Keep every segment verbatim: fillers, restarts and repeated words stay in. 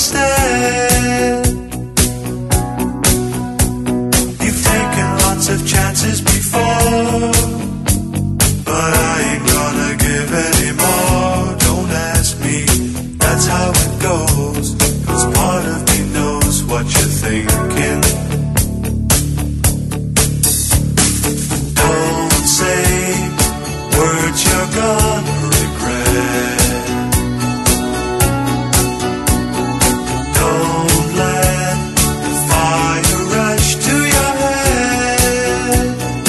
instead. You've taken lots of chances before, but I ain't gonna give any more. Don't ask me, that's how it goes. 'Cause part of me knows what you're thinking. Don't say words you're gonna regret. Don't let the fire rush to your head.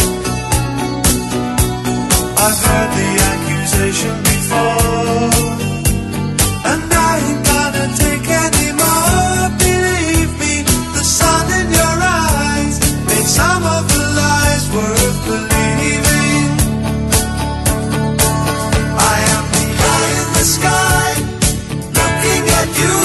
I've heard the accusation before, and I ain't gonna take any more. Believe me, the sun in your eyes made some of the lies worth believing. I am the eye in the sky, looking at you.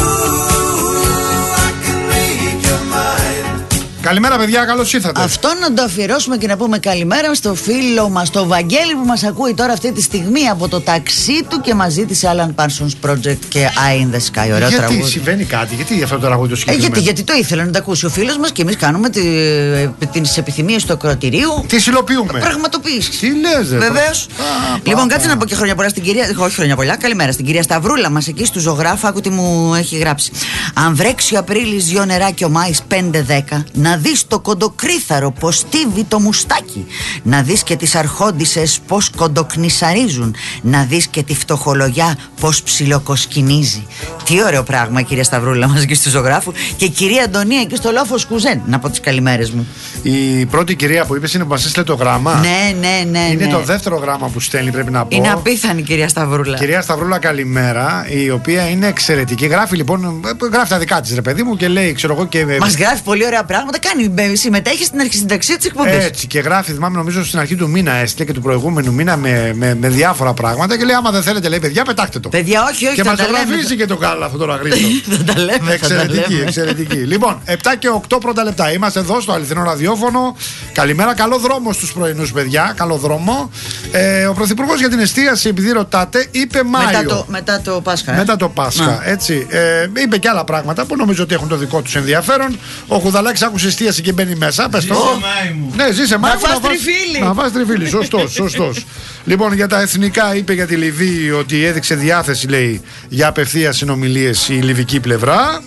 I can read your mind. Καλημέρα, παιδιά, καλώς ήρθατε. Αυτό να το αφιερώσουμε και να πούμε καλημέρα στο φίλο μας, το Βαγγέλη, που μας ακούει τώρα αυτή τη στιγμή από το ταξί του και μας ζήτησε Alan Parsons Project και Eye in the Sky. Ωραίο Γιατί τραγούδι. συμβαίνει κάτι, γιατί αυτό το τραγούδι το Ε, συγκεκριμένο. γιατί, γιατί το ήθελε να το ακούσει ο φίλος μας και εμείς κάνουμε τη, τις επιθυμίες του ακροατηρίου. Τι υλοποιούμε. Πραγματοποιήσεις. Τι λες, ρε. Βεβαίως. Α, Λοιπόν, πα, κάτσε πα. να πω και χρόνια πολλά στην κυρία. Όχι χρόνια πολλά, καλημέρα στην κυρία Σταυρούλα μας εκεί στου ζωγράφου. Άκου τι μου έχει γράψει. Αν βρέξει ο Απρίλης δυο νερά και ο Μάης πέντε δέκα, να δεις το κοντοκρίθαρο πως στίβει το μουστάκι. Να δεις και τις αρχόντισσες πως κοντοκνησαρίζουν. Να δεις και τη φτωχολογιά πως ψιλοκοσκινίζει. Τι ωραίο πράγμα, κυρία Σταυρούλα μας εκεί στου ζωγράφου. Και η κυρία Αντωνία εκεί στο λόφο Κουζέν. Να πω τις καλημέρες μου. Η πρώτη κυρία που είπες είναι που μας έστειλε το γράμμα. Ναι, ναι, ναι. Είναι ναι. το δεύτερο γράμμα που στέλνει, πρέπει να πω. Είναι απίθανη, κυρία Σταυρούλα. Κυρία Σταυρούλα, καλημέρα. Η οποία είναι εξαιρετική. Γράφει λοιπόν, γράφει τα δικά της, ρε παιδί μου, και λέει, ξέρω εγώ και. Μας γράφει πολύ ωραία πράγματα. Κάνει, συμμετέχει στην αρχισυνταξία της εκπομπής. Έτσι, και γράφει, θυμάμαι, νομίζω στην αρχή του μήνα έστειλε και του προηγούμενου μήνα με, με, με διάφορα πράγματα. Και λέει, άμα δεν θέλετε, λέει, παιδιά, πετάξτε το. Παιδιά, όχι, όχι. Και θα μας τα το λέμε. γραφίζει και το κάλα αυτό το αγρίτο. Θα τα λέμε. θα τα Εξαιρετική, λέμε. εξαιρετική. Λοιπόν, επτά και οκτώ πρώτα λεπτά. Είμαστε εδώ στο αληθινό ραδιόφωνο. Καλημέρα, καλό δρόμο στους πρωινούς, παιδιά. Καλό δρόμο. Ε, ο Πρωθυπουργός για την εστίαση, επειδή ρωτάτε, είπε Μάιο. Μετά το, μετά το Πάσχα. Ε. Μετά το Πάσχα, Να. έτσι. Ε, είπε και άλλα πράγματα που νομίζω ότι έχουν το δικό τους ενδιαφέρον. Ο Χουδαλάκης άκουσε εστίαση και μπαίνει μέσα. Πες το. Ναι, ζήσε Μάη μου. φας τριφύλι. Να φας τριφύλι. Σωστός, σωστός. Λοιπόν, για τα εθνικά είπε για τη Λιβύη ότι έδειξε διάθεση, λέει, για απευθείας συνομιλίες η λιβική πλευρά.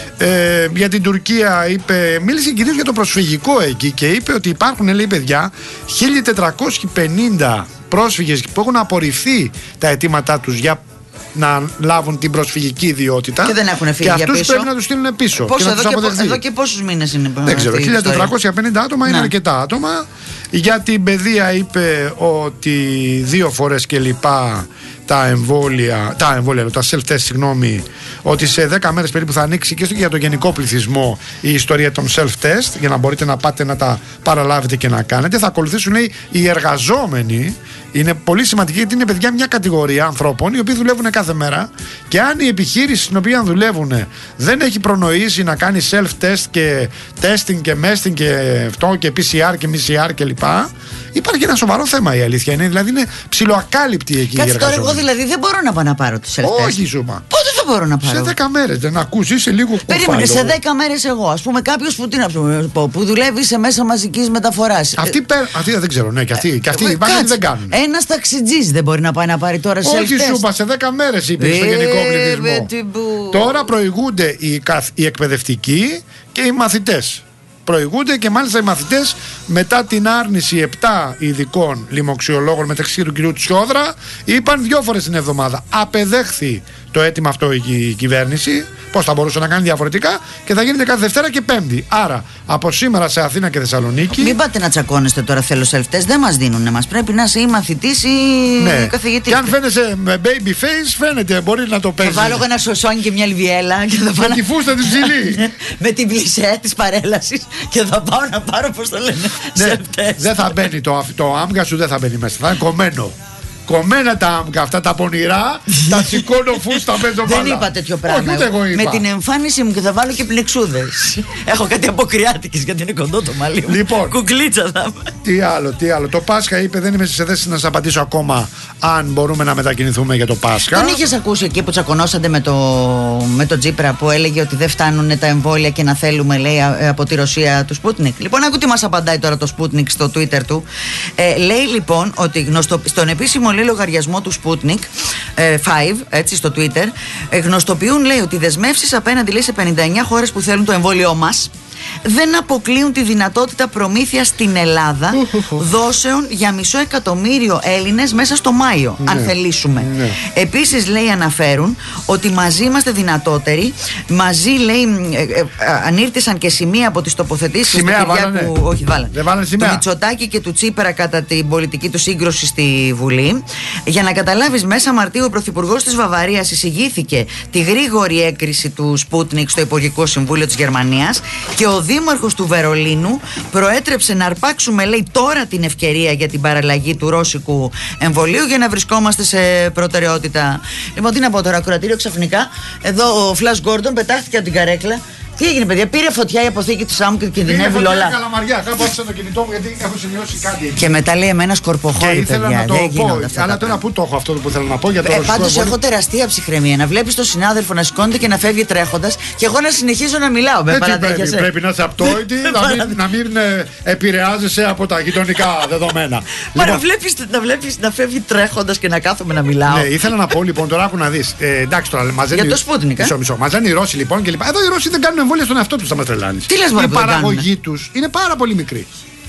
Ε, για την Τουρκία είπε, μίλησε κυρίως για το προσφυγικό εκεί και είπε ότι υπάρχουν, λέει, παιδιά, χίλια τετρακόσιοι πενήντα πρόσφυγες που έχουν απορριφθεί τα αιτήματά τους για να λάβουν την προσφυγική ιδιότητα. Και δεν έχουν φύγει και για αυτούς πίσω. πρέπει να τους στείλουν πίσω. Πώς, και να εδώ, τους και, αποδεχθεί. εδώ και πόσους μήνες είναι. Δεν ξέρω, αυτή η χίλια ιστορία. τετρακόσια πενήντα άτομα είναι Ναι. αρκετά άτομα. Για την παιδεία είπε ότι δύο φορές και λοιπά τα εμβόλια, τα εμβόλια, τα self-test, συγγνώμη, ότι σε δέκα μέρες περίπου θα ανοίξει και για τον γενικό πληθυσμό η ιστορία των self-test, για να μπορείτε να πάτε να τα παραλάβετε και να κάνετε. Θα ακολουθήσουν, λέει, οι εργαζόμενοι. Είναι πολύ σημαντική γιατί είναι, παιδιά, μια κατηγορία ανθρώπων οι οποίοι δουλεύουν κάθε μέρα και αν η επιχείρηση στην οποία δουλεύουν δεν έχει προνοήσει να κάνει self-test και testing και mesting και αυτό και πι σι αρ και εμ σι αρ κλπ. Υπάρχει ένα σοβαρό θέμα, η αλήθεια είναι. Δηλαδή είναι ψιλοακάλυπτη εκεί η Κάτσε τώρα, εργαζόμενη. εγώ δηλαδή δεν μπορώ να πάω να πάρω τους self-test. Όχι, Ζούμα. Πότε θα μπορώ να πάρω. Σε δέκα μέρες δεν ακούς, είσαι λίγο Περίμενε, κουφάλο. σε δέκα μέρες εγώ. Ας πούμε κάποιος που, τι να πω, που δουλεύει σε μέσα μαζικής μεταφοράς. Αυτοί, πέ- αυτοί δεν ξέρω, ναι, και αυτοί, και αυτοί Ε, υπάρχουν, κάτσε. δεν κάνουν. Ένας ταξιτζής δεν μπορεί να πάει να πάρει τώρα self-test. Όχι, Σούπα, σε δέκα μέρες είπε στο Ε, γενικό με πληθυσμό. την που- Τώρα προηγούνται οι, καθ- οι εκπαιδευτικοί και οι μαθητές. Προηγούνται και μάλιστα οι μαθητές μετά την άρνηση επτά ειδικών λοιμοξιολόγων μεταξύ του κυρίου Τσιόδρα είπαν δύο φορές την εβδομάδα. Απεδέχθη το αίτημα αυτό η, η κυβέρνηση. Πώς θα μπορούσε να κάνει διαφορετικά και θα γίνεται κάθε Δευτέρα και Πέμπτη. Άρα από σήμερα σε Αθήνα και Θεσσαλονίκη. Μην πάτε να τσακώνεστε τώρα, θέλω self-test. Δεν μας δίνουνε μας. Πρέπει να είσαι ή μαθητής ή Ναι. καθηγητής. Και αν φαίνεσαι με baby face, φαίνεται, μπορεί να το Θα παίζει. βάλω εγώ ένα σωσόνι και μια λιβιέλα και θα πάω Με να- τη φούστα την ψηλή. με την πλησέ της παρέλασης και θα πάω να πάρω, πώς το λένε, Ναι, self-test. δεν θα μπαίνει το, το άμγα σου, δεν θα μπαίνει μέσα. Θα είναι κομμένο. Κομμένα τα άμγα αυτά τα πονηρά, τα σηκώνω φούστα παίζω μπάλα. Δεν είπα τέτοιο πράγμα. Όχι, ούτε εγώ είπα. Με την εμφάνιση μου και θα βάλω και πλεξούδες. Έχω κάτι αποκριάτικες γιατί είναι κοντό το μαλλί μου. Λοιπόν. Κουκλίτσα θα είμαι. Τι άλλο, τι άλλο. Το Πάσχα είπε, δεν είμαι σε θέση να σας απαντήσω ακόμα αν μπορούμε να μετακινηθούμε για το Πάσχα. Δεν είχες ακούσει εκεί που τσακωνόσατε με το, με το Τζίπρα που έλεγε ότι δεν φτάνουν τα εμβόλια και να θέλουμε, λέει, από τη Ρωσία του Σπούτνικ? Λοιπόν, άκου τι μας απαντάει τώρα το Σπούτνικ στο Twitter του. Ε, λέει λοιπόν ότι γνωστο, στον επίσημο, λέει, λογαριασμό του Σπούτνικ ε, πέντε, έτσι, στο Twitter, ε, γνωστοποιούν, λέει, ότι οι δεσμεύσεις απέναντι, λέει, σε πενήντα εννιά χώρες που θέλουν το εμβόλιό μας δεν αποκλείουν τη δυνατότητα προμήθειας στην Ελλάδα δόσεων για μισό εκατομμύριο Έλληνες μέσα στο Μάιο, ναι, αν θελήσουμε. Ναι. Επίσης, λέει, αναφέρουν ότι μαζί είμαστε δυνατότεροι. Μαζί, λέει, ε, ε, ανήρτησαν και σημεία από τις τοποθετήσεις του Κυριάκου, όχι, βάλαν, του Μητσοτάκη και του Τσίπρα κατά την πολιτική του σύγκρουση στη Βουλή. Για να καταλάβεις, μέσα Μαρτίου ο Πρωθυπουργός της Βαβαρίας εισηγήθηκε τη γρήγορη έγκριση του Σπούτνικ στο Υπουργικό Συμβούλιο της Γερμανίας και ο δήμαρχος του Βερολίνου προέτρεψε να αρπάξουμε, λέει, τώρα την ευκαιρία για την παραλλαγή του ρώσικου εμβολίου για να βρισκόμαστε σε προτεραιότητα. Λοιπόν, τι να πω τώρα, ακροατήριο ξαφνικά. Εδώ ο Φλας Γκόρντον πετάχτηκε από την καρέκλα. Τι έγινε, παιδιά, πήρε φωτιά η αποθήκη του Σάμου και κινδυνεύει όλα. Πήρε καλαμαριά, κάπου άφησα το κινητό μου γιατί έχω σημειώσει κάτι. Και μετά, λέει, εμένα σκορποχώρη, παιδιά. Να το δεν πω, αλλά τώρα πού το έχω αυτό που θέλω να πω για το ε, πάντως έχω τεραστία ψυχραιμία. Να βλέπεις τον συνάδελφο να σηκώνεται και να φεύγει τρέχοντας και εγώ να συνεχίζω να μιλάω. Με πρέπει, πρέπει να είσαι απτόητη, να μην, να μην ε, επηρεάζεσαι από τα γειτονικά δεδομένα. Μα λοιπόν, να βλέπεις να, βλέπεις, να φεύγει τρέχοντας και να κάθομαι να μιλάω. Ναι, ήθελα να πω λοιπόν τώρα άκου να δεις. Ε, εντάξει τώρα μαζένει. Για το Σπούτνικ. Μισό, μισό. Μαζένει οι Ρώσοι λοιπόν και λοιπά. Εδώ οι Ρώσοι δεν κάνουν εμβόλια στον εαυτό του, θα μας τρελάνεις. Τι λες, η παραγωγή τους είναι πάρα πολύ μικρή.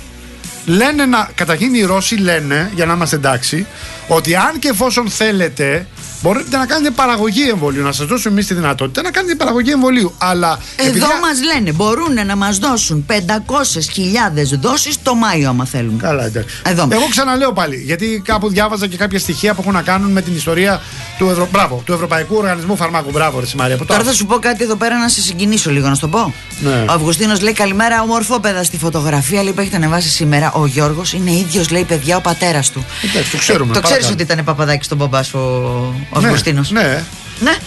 Λένε να. Καταρχήν οι Ρώσοι λένε, για να είμαστε εντάξει, ότι αν και εφόσον θέλετε, μπορείτε να κάνετε παραγωγή εμβολίου. Να σας δώσουμε εμείς τη δυνατότητα να κάνετε παραγωγή εμβολίου. Αλλά εδώ επειδή... μας λένε μπορούν να μας δώσουν πεντακόσιες χιλιάδες δόσεις το Μάιο, άμα θέλουν. Καλά, εντάξει. Εδώ. Εγώ ξαναλέω πάλι, γιατί κάπου διάβαζα και κάποια στοιχεία που έχουν να κάνουν με την ιστορία του, Ευρω... Μπράβο, του Ευρωπαϊκού Οργανισμού Φαρμάκου. Μπράβο, ρε Μαρία. Τώρα θα σου πω κάτι εδώ πέρα να σε συγκινήσω λίγο, να σου το πω. Ναι. Ο Αυγουστίνος λέει: καλημέρα, ομορφόπεδα. Στη φωτογραφία, λέει, που έχετε ανεβάσει σήμερα, ο Γιώργος είναι ίδιος, λέει, παιδιά, ο πατέρας του. Εντάξει, το ξέρουμε. Ε, το ξέρεις ότι ήταν Παπαδάκης στον μπαμπά σου ο ναι, Αυγουστίνος. Ναι. Ναι.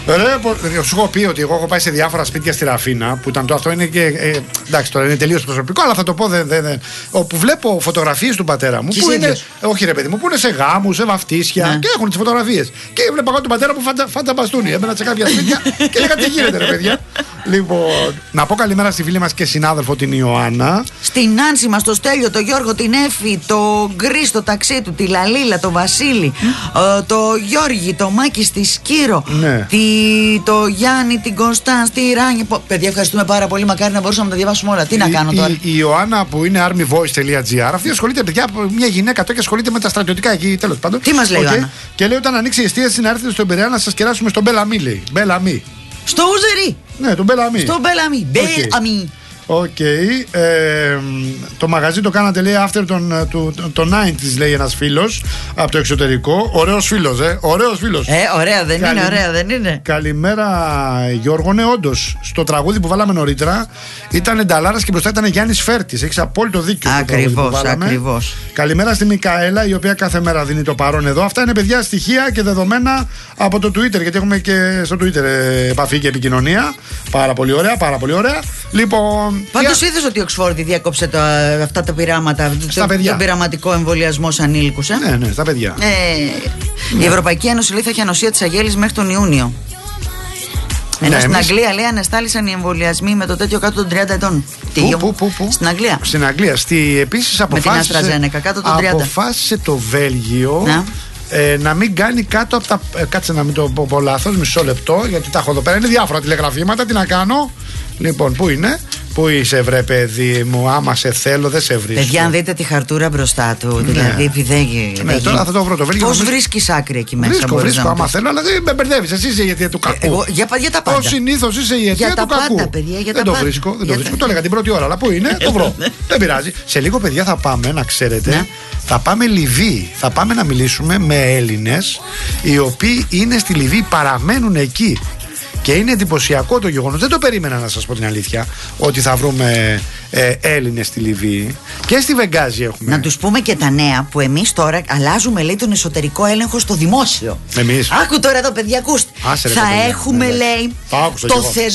Ρε, σου έχω πει ότι εγώ έχω πάει σε διάφορα σπίτια στη Ραφίνα που ήταν το αυτό είναι και. Ε, εντάξει, τώρα είναι τελείως προσωπικό, αλλά θα το πω. Δεν, δεν, δεν, όπου βλέπω φωτογραφίες του πατέρα μου. Που είναι, όχι, ρε παιδί μου, που είναι σε γάμους, σε βαφτίσια ναι. Και έχουν τις φωτογραφίες. Και βλέπω εγώ τον πατέρα μου φάντα, φάντα μπαστούνι. Έμπαινα σε κάποια σπίτια και έλεγα τι γίνεται, ρε παιδιά. Λοιπόν, να πω καλημέρα στη φίλη μας και συνάδελφο την Ιωάννα. Στην Νάνση μας, το Στέλιο, το Γιώργο, την Έφη, το Γκρι στο ταξί του, τη Λαλίλα, το Βασίλη, mm. ε, το Γιώργη, το Μάκη στη Σκύρο, ναι. τη, το Γιάννη, την Κωνσταντ, τη Ράνια. Παιδιά, ευχαριστούμε πάρα πολύ. Μακάρι να μπορούσαμε να τα διαβάσουμε όλα. Τι η, να κάνω τώρα. Η, η Ιωάννα που είναι armyvoice.gr, αυτή ασχολείται, παιδιά, μια γυναίκα τώρα και ασχολείται με τα στρατιωτικά εκεί, τέλος πάντων. Τι μας λέει, okay. Ιωάννα? Και λέει όταν ανοίξει η εστίαση να έρθετε στον Πειραιά να σας κεράσουμε στον Μπελαμί, λέει. Μπελαμί. Στο Ουζερί. Ναι, τον Μπελαμί. Στο Μπελαμί. Μπελαμί. Οκ. Okay. Ε, το μαγαζί το κάνατε, λέει, after τον, το, το ενενήντα, λέει ένας φίλος από το εξωτερικό. Ωραίος φίλος, ε. Ωραίος φίλος. Ε, ωραία δεν Καλη... είναι, ωραία δεν είναι. Καλημέρα, Γιώργο. Ναι, όντως. Στο τραγούδι που βάλαμε νωρίτερα ήταν Νταλάρας και μπροστά ήταν Γιάννης Φέρτης. Έχεις απόλυτο δίκιο. Ακριβώς, ακριβώς. Καλημέρα στη Μικαέλα, η οποία κάθε μέρα δίνει το παρόν εδώ. Αυτά είναι, παιδιά, στοιχεία και δεδομένα από το Twitter. Γιατί έχουμε και στο Twitter ε, επαφή και επικοινωνία. Πάρα πολύ ωραία, πάρα πολύ ωραία. Λοιπόν. Πάντως για... είδες ότι η Οξφόρδη διέκοψε τα, αυτά τα πειράματα, το, τον πειραματικό εμβολιασμό σε ανήλικους, ε? Ναι, ναι, στα παιδιά. Ε, ναι. Η Ευρωπαϊκή Ένωση, λέει, θα έχει ανοσία της Αγέλης μέχρι τον Ιούνιο. Ενώ ναι, στην εμείς... Αγγλία, λέει, ανεστάλησαν οι εμβολιασμοί με το τέτοιο κάτω των τριάντα ετών. Πού, πού, πού, πού? Στην Αγγλία. Στην Αγγλία. Στη, επίσης αποφάσισε, με την AstraZeneca κάτω των τριάντα. Αποφάσισε το Βέλγιο να. Ε, να μην κάνει κάτω από τα. Ε, κάτσε να μην το πω, πω λάθος, μισό λεπτό, γιατί τα έχω εδώ πέρα. Είναι διάφορα τηλεγραφήματα. Τι να κάνω. Λοιπόν, πού είναι, πού είσαι, βρε παιδί μου, άμα σε θέλω, δεν σε βρίσκω. Παιδιά, αν δείτε τη χαρτούρα μπροστά του, ναι. Δηλαδή, επειδή δεν. Ναι, τώρα θα το βρω το Βέλγιο. Πώς βρίσκεις άκρη εκεί μέσα? Βρίσκω, βρίσκω, άμα θέλω, αλλά δεν με μπερδεύεις. Εσύ είσαι η αιτία του κακού. Εγώ, για, για τα πάντα. Ως συνήθως είσαι η αιτία του κακού. Πάντα, παιδιά, για δεν τα το βρίσκω, δεν το βρίσκω. Το έλεγα την πρώτη ώρα, αλλά πού είναι, το βρω. Δεν πειράζει. Σε λίγο, παιδιά, θα πάμε, να ξέρετε, θα πάμε Λιβύη. Θα πάμε να μιλήσουμε με Έλληνες οι οποίοι είναι στη Λιβύη, παραμένουν εκεί. Και είναι εντυπωσιακό το γεγονός, δεν το περίμενα να σας πω την αλήθεια, ότι θα βρούμε ε, Έλληνες στη Λιβύη. Και στη Βεγγάζη έχουμε. Να τους πούμε και τα νέα που εμείς τώρα αλλάζουμε, λέει, τον εσωτερικό έλεγχο στο δημόσιο. Εμείς. Άκου τώρα εδώ, παιδιά, ακούστε. Άσε, ρε, θα παιδιά, έχουμε, ναι, λέει, το θεσμό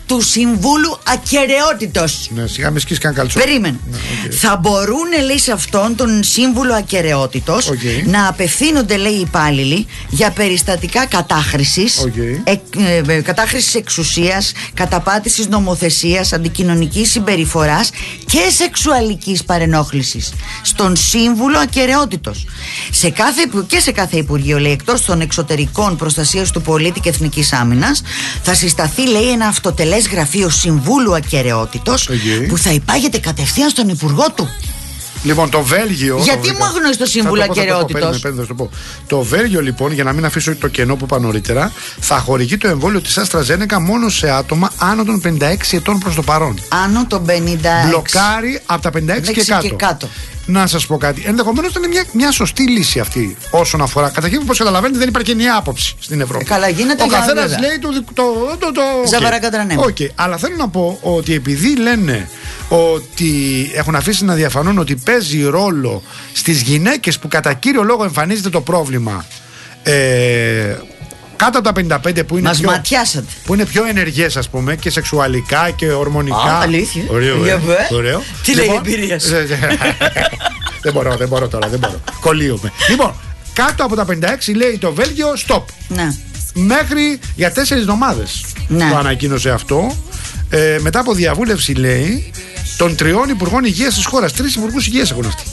του Συμβούλου Ακεραιότητος. Ναι, σιγά με σκίσει καν καλτσό. Περίμενε. Ναι, okay. Θα μπορούν, λέει, σε αυτόν τον Σύμβουλο Ακεραιότητος okay. να απευθύνονται, λέει, οι υπάλληλοι για περιστατικά κατάχρησης, okay. εκ, ε, κατάχρησης εξουσίας, καταπάτησης νομοθεσίας, αντικοινωνικής συμπεριφοράς και σεξουαλικής παρενόχλησης στον Σύμβουλο Ακεραιότητος. Σε κάθε, και σε κάθε Υπουργείο, λέει, εκτός των εξωτερικών προστασίας του πολίτη και εθνικής άμυνας, θα συσταθεί, λέει, ένα αυτοτελές γραφείο Συμβούλου Ακεραιότητος okay. που θα υπάγεται κατευθείαν στον Υπουργό του. Λοιπόν, το Βέλγιο. Γιατί μου αγνοεί το Σύμβουλο Ακεραιότητος? Το, το Βέλγιο, λοιπόν, για να μην αφήσω το κενό που είπα νωρίτερα, θα χορηγεί το εμβόλιο της AstraZeneca μόνο σε άτομα άνω των πενήντα έξι ετών προς το παρόν. Άνω των πενήντα έξι. Μπλοκάρει από τα πενήντα έξι και κάτω. και κάτω. Να σας πω κάτι. Ενδεχομένως ήταν μια, μια σωστή λύση αυτή όσον αφορά. Καταρχήν, όπως καταλαβαίνετε, δεν υπάρχει ενιαία άποψη στην Ευρώπη. Ε, καλά, γίνεται. Ο καθένας λέει το. το, το, το Ζαβαρακατρανέμ. Οκ. Okay. Αλλά θέλω να πω ότι επειδή λένε ότι έχουν αφήσει να διαφανούν ότι παίζει ρόλο στις γυναίκες που κατά κύριο λόγο εμφανίζεται το πρόβλημα. Ε, κάτω από τα πενήντα πέντε που είναι, πιο, που είναι πιο ενεργές, ας πούμε, και σεξουαλικά και ορμονικά. Α, αλήθεια. Ωραίο, ε. Ωραίο. Τι λοιπόν, λέει η εμπειρία σου? δεν μπορώ, δεν μπορώ τώρα, δεν μπορώ. Κολλείομαι. Λοιπόν, κάτω από τα πενήντα έξι λέει το Βέλγιο stop. Ναι. Μέχρι για τέσσερις εβδομάδες ναι. το ανακοίνωσε αυτό. Ε, μετά από διαβούλευση, λέει, των τριών υπουργών υγείας της χώρας. Τρεις υπουργούς υγείας έχουν αυτοί.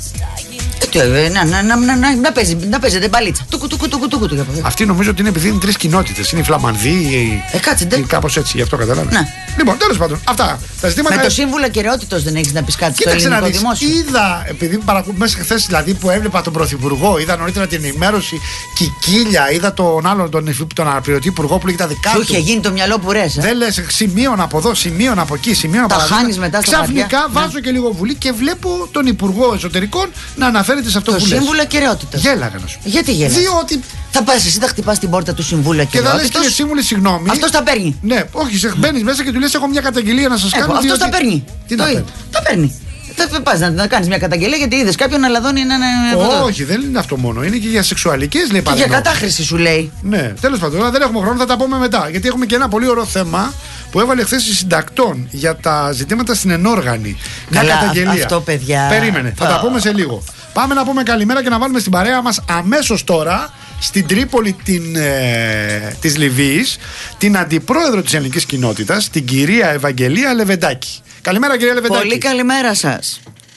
Να, να, να, να, να, να, παίζει, να παίζετε μπαλίτσα. Τουκου, τουκου, τουκου, τουκου, τουκου. Αυτή νομίζω ότι είναι επειδή είναι τρεις κοινότητες. Είναι οι Φλαμανδοί, οι. Ε, κάτσε, ντε. Κάπως έτσι, γι' αυτό καταλάβει. Ναι. Λοιπόν, τέλος πάντων, αυτά τα ζητήματα. Με το Σύμβουλο Ακεραιότητος δεν έχεις να πεις κάτι? Κοίταξε στο ελληνικό να δεις, δημόσιο? είδα, επειδή παρακολουθώ μέσα χθες δηλαδή που έβλεπα τον Πρωθυπουργό, είδα νωρίτερα την ενημέρωση Κικίλια, είδα τον άλλον τον, τον αναπληρωτή υπουργό που λέγεται τα δικά του. Σου είχε γίνει το μυαλό που ρες. Ε? Δεν λες σημείων από εδώ, σημείων από εκεί, σημείων από εκεί. Τα χάνεις μετά στο χαρτιά. Ξαφνικά βάζω και λίγο βουλή και βλέπω τον Υπουργό Εσωτερικών να αναφέρεται σε αυτό το που λες. Σύμβουλο Ακεραιότητος. Γέλαγα να σου πω. Γιατί γέλαγα? Διότι. Θα πας εσύ, θα χτυπάς την πόρτα του Συμβούλου Ακεραιότητος. Και θα λες, κύριε Σύμβουλε, συγγνώμη. Αυτός τα παίρνει. Ναι, όχι, μπαίνεις μέσα και του λες: έχω μια καταγγελία να σας κάνω. Αυτός τα παίρνει. Τι να παίρνει? Τα παίρνει. Θα πας να, να κάνεις μια καταγγελία γιατί είδες κάποιον να λαδώνει έναν. Όχι, δεν είναι αυτό μόνο. Είναι και για σεξουαλικές, λέει, και για κατάχρηση σου λέει. Ναι, τέλος πάντων, δεν έχουμε χρόνο, θα τα πούμε μετά. Γιατί έχουμε και ένα πολύ ωραίο θέμα που έβαλε χθες η Συντακτών για τα ζητήματα στην ενόργανη. Μια Καλά, καταγγελία. Αυτό, παιδιά. Περίμενε, θα oh. τα πούμε σε λίγο. Πάμε να πούμε καλημέρα και να βάλουμε στην παρέα μας αμέσως τώρα στην Τρίπολη την, ε, της Λιβύης την αντιπρόεδρο της ελληνικής κοινότητας, την κυρία Ευαγγελία Λεβεντάκη. Καλημέρα, κυρία Λεβεντάκη. Πολύ καλημέρα σας.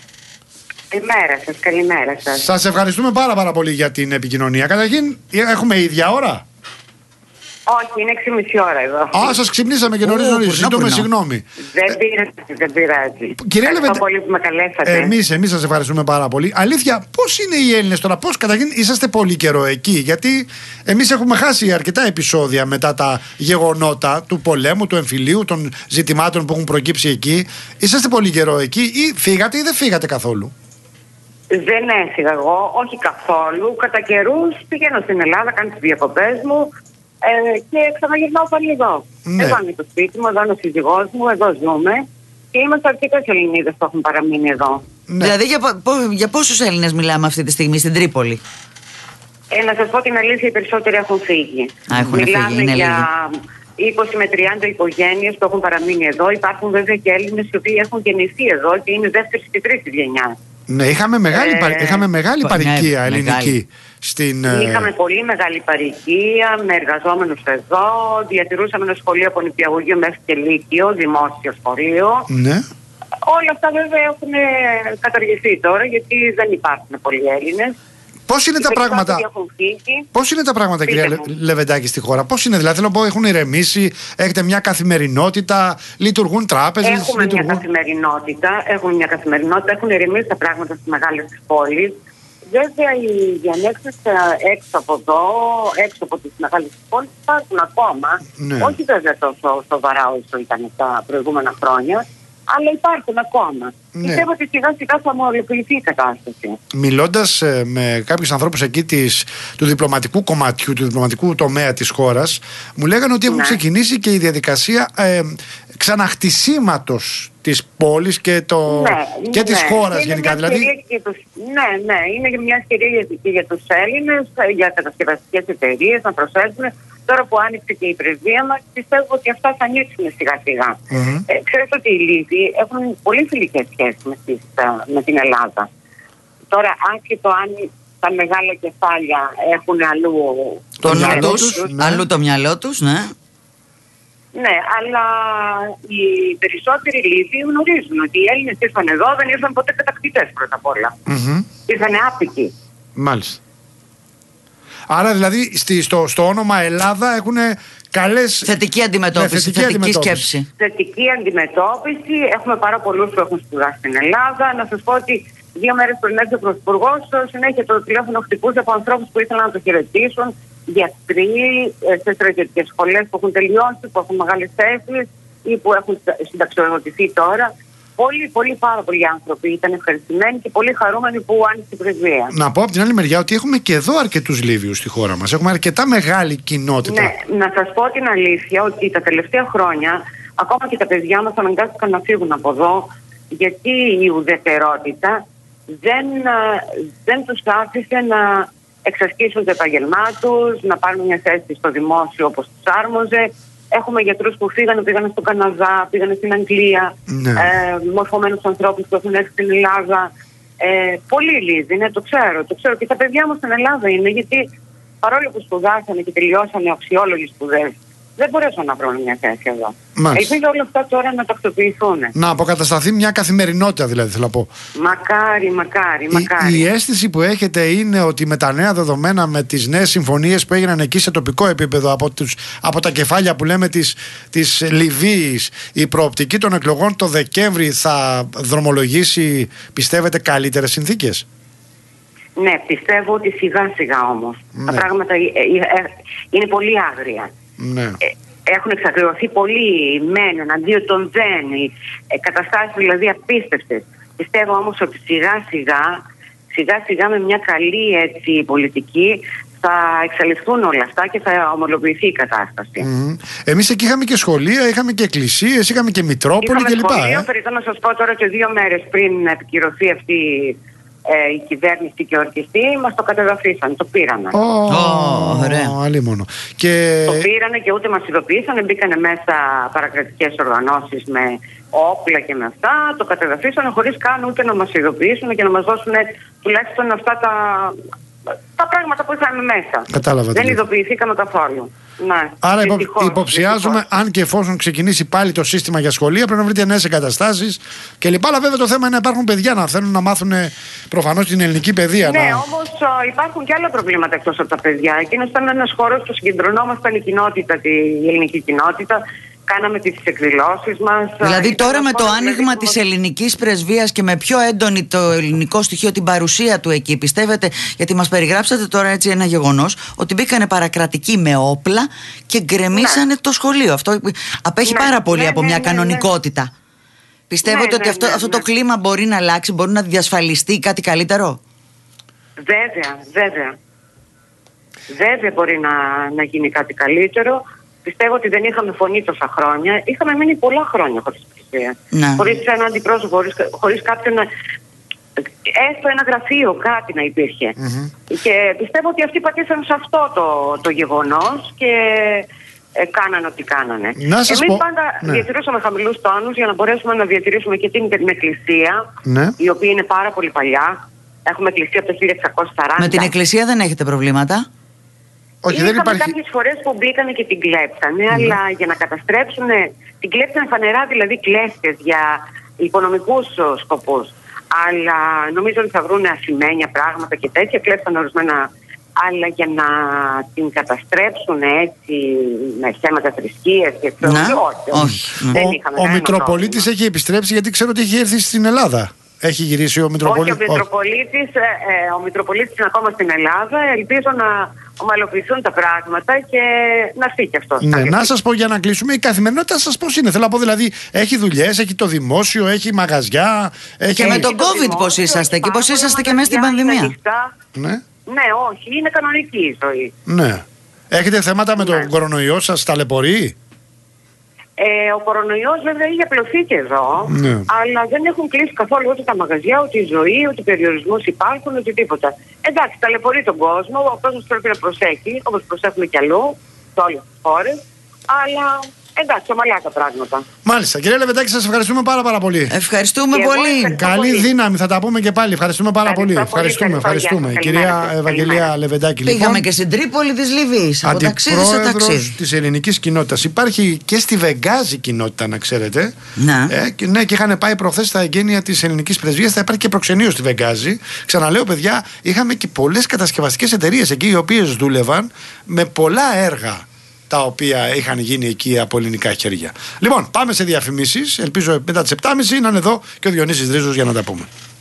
Καλημέρα σας, καλημέρα σας. Σας ευχαριστούμε πάρα πάρα πολύ για την επικοινωνία. Καταρχήν, έχουμε ίδια ώρα? Όχι, είναι έξι και μισή ώρα εδώ. Α, σας ξυπνήσαμε και νωρίς νωρίς. Ζητούμε συγγνώμη. Δεν πειράζει, δεν πειράζει. Κυρία Λεβεντάκη, πολύ που με καλέσατε. Εμείς, εμείς σας ευχαριστούμε πάρα πολύ. Αλήθεια, πώς είναι οι Έλληνες τώρα, πώς καταρχήν είσαστε πολύ καιρό εκεί? Γιατί εμείς έχουμε χάσει αρκετά επεισόδια μετά τα γεγονότα του πολέμου, του εμφυλίου, των ζητημάτων που έχουν προκύψει εκεί. Είσαστε πολύ καιρό εκεί ή φύγατε ή δεν φύγατε καθόλου? Δεν έφυγα εγώ, όχι καθόλου. Κατά καιρούς πηγαίνω στην Ελλάδα, κάνω τις διακοπές μου. Ε, και ξαναγυρνάω πάλι εδώ. Ναι. Εδώ είναι το σπίτι μου, εδώ είναι ο σύζυγός μου, εδώ ζούμε. Και είμαστε αρκετές Ελληνίδες που έχουν παραμείνει εδώ. Ναι. Δηλαδή, για, πο, για πόσους Έλληνες μιλάμε αυτή τη στιγμή στην Τρίπολη? Ε, να σας πω την αλήθεια, οι περισσότεροι έχουν φύγει. Α, έχουν μιλάμε φύγει, είναι για λίγοι. είκοσι με τριάντα οικογένειες που έχουν παραμείνει εδώ. Υπάρχουν βέβαια και Έλληνες οι οποίοι έχουν γεννηθεί εδώ και είναι δεύτερη και τρίτη γενιά. Ναι, είχαμε μεγάλη, ε, παρ, είχαμε μεγάλη ναι, παροικία μεγάλη. ελληνική. Στην, είχαμε πολύ μεγάλη παροικία με εργαζόμενους εδώ. Διατηρούσαμε ένα σχολείο από νηπιαγωγείο μέχρι και λύκειο, δημόσιο σχολείο. Ναι. Όλα αυτά βέβαια έχουν καταργηθεί τώρα γιατί δεν υπάρχουν πολλοί Έλληνες. Πώς είναι, τα πράγματα, πώς είναι τα πράγματα, κυρία Λε, Λεβεντάκη, στη χώρα? Πώς είναι, δηλαδή, θέλω να πω, έχουν ηρεμήσει, έχετε μια καθημερινότητα, λειτουργούν τράπεζες? Έχουμε λειτουργούν... μια καθημερινότητα, έχουμε μια καθημερινότητα, έχουν ηρεμήσει τα πράγματα στις μεγάλες πόλεις. Βέβαια, οι διανέξεις έξω από εδώ, έξω από τις μεγάλες πόλεις υπάρχουν ακόμα. Ναι. Όχι βέβαια τόσο σοβαρά όσο ήταν τα προηγούμενα χρόνια. Αλλά υπάρχουν ακόμα. Ναι. Πιστεύω ότι σιγά σιγά θα ομολογηθεί η κατάσταση. Μιλώντας ε, με κάποιους ανθρώπους εκεί της, του διπλωματικού κομματιού, του διπλωματικού τομέα της χώρας, μου λέγανε ότι έχουν ναι. ξεκινήσει και η διαδικασία ε, ξαναχτισήματος της πόλης και, το, ναι, και της ναι. χώρας είναι γενικά. Δηλαδή... Τους, ναι, ναι, είναι μια ευκαιρία και για τους Έλληνες, για κατασκευαστικές εταιρείες να προσθέσουν Τώρα που άνοιξε και η πρεσβεία μας, πιστεύω ότι αυτά θα ανοίξουν σιγά-σιγά. Mm-hmm. Ε, ξέρετε ότι οι Λίβοι έχουν πολύ φιλικές σχέσεις με, τις, με την Ελλάδα. Τώρα, άσχετο αν τα μεγάλα κεφάλια έχουν αλλού το μυαλό τους, ναι. αλλού το μυαλό τους, ναι. Ναι, αλλά οι περισσότεροι Λίβοι γνωρίζουν ότι οι Έλληνες ήρθαν εδώ, δεν ήρθαν ποτέ κατακτητές πρώτα απ' όλα. Mm-hmm. Ήρθαν άπικοι. Μάλιστα. Άρα δηλαδή στη, στο, στο όνομα Ελλάδα έχουν καλές... Θετική αντιμετώπιση, ναι, θετική, θετική αντιμετώπιση. σκέψη. Θετική αντιμετώπιση. Έχουμε πάρα πολλούς που έχουν σπουδάσει στην Ελλάδα. Να σας πω ότι δύο μέρες πριν έρθει ο Πρωθυπουργός, συνέχεια το τηλέφωνο χτυπούσε από ανθρώπους που ήθελαν να το χαιρετήσουν. Γιατροί σε στρατιωτικές σχολές που έχουν τελειώσει, που έχουν μεγάλες θέσεις ή που έχουν συνταξιοδοτηθεί τώρα. Πολύ, πολύ, πάρα πολλοί άνθρωποι ήταν ευχαριστημένοι και πολύ χαρούμενοι που άνοιξε η πρεσβεία. Να πω από την άλλη μεριά ότι έχουμε και εδώ αρκετούς Λίβιους στη χώρα μας. Έχουμε αρκετά μεγάλη κοινότητα. Ναι, να σας πω την αλήθεια ότι τα τελευταία χρόνια ακόμα και τα παιδιά μας αναγκάστηκαν να φύγουν από εδώ, γιατί η ουδετερότητα δεν, δεν τους άφησε να εξασκήσουν το επάγγελμά τους, να πάρουν μια θέση στο δημόσιο όπως τους άρμοζε. Έχουμε γιατρούς που φύγανε, πήγανε στον Καναδά, πήγανε στην Αγγλία, ναι. ε, μορφωμένους ανθρώπους που έχουν έρθει στην Ελλάδα. Ε, πολύ Λίβοι, ναι, το ξέρω, το ξέρω. Και τα παιδιά μου στην Ελλάδα είναι, γιατί παρόλο που σπουδάσανε και τελειώσανε αξιόλογοι σπουδές, δεν μπορέσαν να βρουν μια θέση εδώ. Ελπίζω όλα αυτά τώρα να τακτοποιηθούν. Να αποκατασταθεί μια καθημερινότητα, δηλαδή, θέλω να πω. Μακάρι, μακάρι, μακάρι. Η, η αίσθηση που έχετε είναι ότι με τα νέα δεδομένα, με τις νέες συμφωνίες που έγιναν εκεί σε τοπικό επίπεδο από, τους, από τα κεφάλια που λέμε της, της Λιβύης, η προοπτική των εκλογών το Δεκέμβρη θα δρομολογήσει, πιστεύετε, καλύτερες συνθήκες? Ναι, πιστεύω ότι σιγά σιγά όμως. Ναι. Τα πράγματα είναι πολύ άγρια. Ναι. Ε, έχουν εξακριβωθεί πολύ μεν εναντίον των δεν, ε, καταστάσεις δηλαδή απίστευτες. Πιστεύω όμως ότι σιγά σιγά, σιγά σιγά με μια καλή έτσι, πολιτική θα εξαλειφθούν όλα αυτά και θα ομολογηθεί η κατάσταση. Mm-hmm. Εμείς εκεί είχαμε και σχολεία, είχαμε και εκκλησίες, είχαμε και Μητρόπολη κλπ. Είχαμε σχολείο, περίπου να σας πω τώρα και δύο μέρες πριν επικυρωθεί αυτή Ε, η κυβέρνηση και ο ορκιστή, μας το κατεδαφίσαν, το πήρανε. Oh, ωραία. Oh, και... Το πήρανε και ούτε μας ειδοποίησαν, μπήκανε μέσα παρακρατικές οργανώσεις με όπλα και με αυτά, το κατεδαφίσανε χωρίς καν ούτε να μας ειδοποιήσουν και να μας δώσουν τουλάχιστον αυτά τα, τα πράγματα που είχαμε μέσα. Κατάλαβα. Δεν ειδοποιηθήκαμε καθόλου. Ναι, άρα υπο, δυστυχώς, υποψιάζουμε, δυστυχώς. Αν και εφόσον ξεκινήσει πάλι το σύστημα για σχολεία, πρέπει να βρείτε νέες εγκαταστάσεις κλπ. Αλλά βέβαια το θέμα είναι να υπάρχουν παιδιά να θέλουν να μάθουν προφανώς την ελληνική παιδεία. Ναι, να... όμως υπάρχουν και άλλα προβλήματα εκτός από τα παιδιά. Εκείνος ήταν ένας χώρος που συγκεντρωνόμασταν η κοινότητα, η ελληνική κοινότητα. Κάναμε τις εκδηλώσεις μας. Δηλαδή τώρα με το άνοιγμα της ελληνικής πρεσβείας και με πιο έντονη το ελληνικό στοιχείο, την παρουσία του εκεί, πιστεύετε, γιατί μας περιγράψατε τώρα έτσι ένα γεγονός, ότι μπήκανε παρακρατικοί με όπλα και γκρεμίσανε ναι. το σχολείο. Αυτό απέχει ναι, πάρα πολύ ναι, από ναι, μια ναι, κανονικότητα. Ναι. Πιστεύετε ναι, ότι ναι, αυτό, ναι, αυτό το ναι. κλίμα μπορεί να αλλάξει, μπορεί να διασφαλιστεί κάτι καλύτερο? Βέβαια, βέβαια. Βέβαια μπορεί να, να γίνει κάτι καλύτερο. Πιστεύω ότι δεν είχαμε φωνή τόσα χρόνια. Είχαμε μείνει πολλά χρόνια χωρίς πρεσβεία. Ναι. Χωρίς ένα αντιπρόσωπο, χωρίς, χωρίς κάποιον να... έστω ένα γραφείο, κάτι να υπήρχε. Mm-hmm. Και πιστεύω ότι αυτοί πατήσαν σε αυτό το, το γεγονός και ε, κάνανε ό,τι κάνανε. Εμείς πω... πάντα ναι. διατηρούσαμε χαμηλούς τόνους για να μπορέσουμε να διατηρήσουμε και την, την εκκλησία, ναι. η οποία είναι πάρα πολύ παλιά. Έχουμε εκκλησία από το χίλια εξακόσια σαράντα. Με την εκκλησία δεν έχετε προβλήματα? Όχι, Είχαμε δεν υπάρχει... κάποιες φορές που μπήκανε και την κλέψανε, mm. αλλά για να καταστρέψουν, την κλέψανε φανερά, δηλαδή κλέφτες για οικονομικούς σκοπούς. Αλλά νομίζω ότι θα βρουν ασημένια πράγματα και τέτοια, κλέψανε ορισμένα, αλλά για να την καταστρέψουν έτσι με θέματα θρησκείας και αυτό. Ναι. Όχι, όχι. Δεν είχαμε. Ο, ο Μητροπολίτης έχει επιστρέψει, γιατί ξέρω ότι έχει έρθει στην Ελλάδα. Έχει γυρίσει ο Μητροπολίτης. Όχι, ο Μητροπολίτης, ε, ε, ο Μητροπολίτης είναι ακόμα στην Ελλάδα. Ελπίζω να ομαλοποιηθούν τα πράγματα και να φύγει και αυτό. Ναι, να σας πω για να κλείσουμε, η καθημερινότητα σας πώς είναι? Θέλω να πω, δηλαδή, έχει δουλειές, έχει το δημόσιο, έχει μαγαζιά. Έχει... Και με τον COVID πώς είσαστε και πώς είσαστε και μέσα στην πανδημία? Ναι. Ναι, όχι, είναι κανονική η ζωή. Ναι. Έχετε θέματα με ναι. τον κορονοϊό, σας ταλαιπωρεί? Ε, ο κορονοϊός βέβαια είχε απλωθεί και εδώ, ναι. αλλά δεν έχουν κλείσει καθόλου ούτε τα μαγαζιά, ούτε η ζωή, ούτε οι περιορισμούς υπάρχουν, ούτε τίποτα. Εντάξει, ταλαιπωρεί τον κόσμο, ο κόσμος πρέπει να προσέχει, όπως προσέχουμε κι αλλού. σε όλες τις χώρες, αλλά εντάξει, ομαλά τα πράγματα. Μάλιστα. Κυρία Λεβεντάκη, σας ευχαριστούμε πάρα, πάρα πολύ. Ευχαριστούμε πολύ. Καλή πολύ. δύναμη, θα τα πούμε και πάλι. Ευχαριστούμε πάρα Ευχαριστώ πολύ. πολύ. Ευχαριστούμε, ευχαριστούμε. Καλημέρα. Κυρία Καλημέρα. Ευαγγελία Καλημέρα. Λεβεντάκη, Πήγαμε λοιπόν, και στην Τρίπολη της Λιβύης. Από ταξίδι σε ταξίδι. της ελληνικής κοινότητας. Υπάρχει και στη Βεγγάζη κοινότητα, να ξέρετε. Να. Ε, και, ναι, και είχαν πάει προχθές στα εγγένεια της ελληνικής πρεσβείας. Θα υπάρχει και προξενείο στη Βεγγάζη. Ξαναλέω, παιδιά, είχαμε και πολλές κατασκευαστικές εταιρείες εκεί, οι οποίες δούλευαν με πολλά έργα τα οποία είχαν γίνει εκεί από ελληνικά χέρια. Λοιπόν, πάμε σε διαφημίσεις. Ελπίζω μετά τις επτά και μισή να είναι εδώ και ο Διονύσης Ρίζος για να τα πούμε.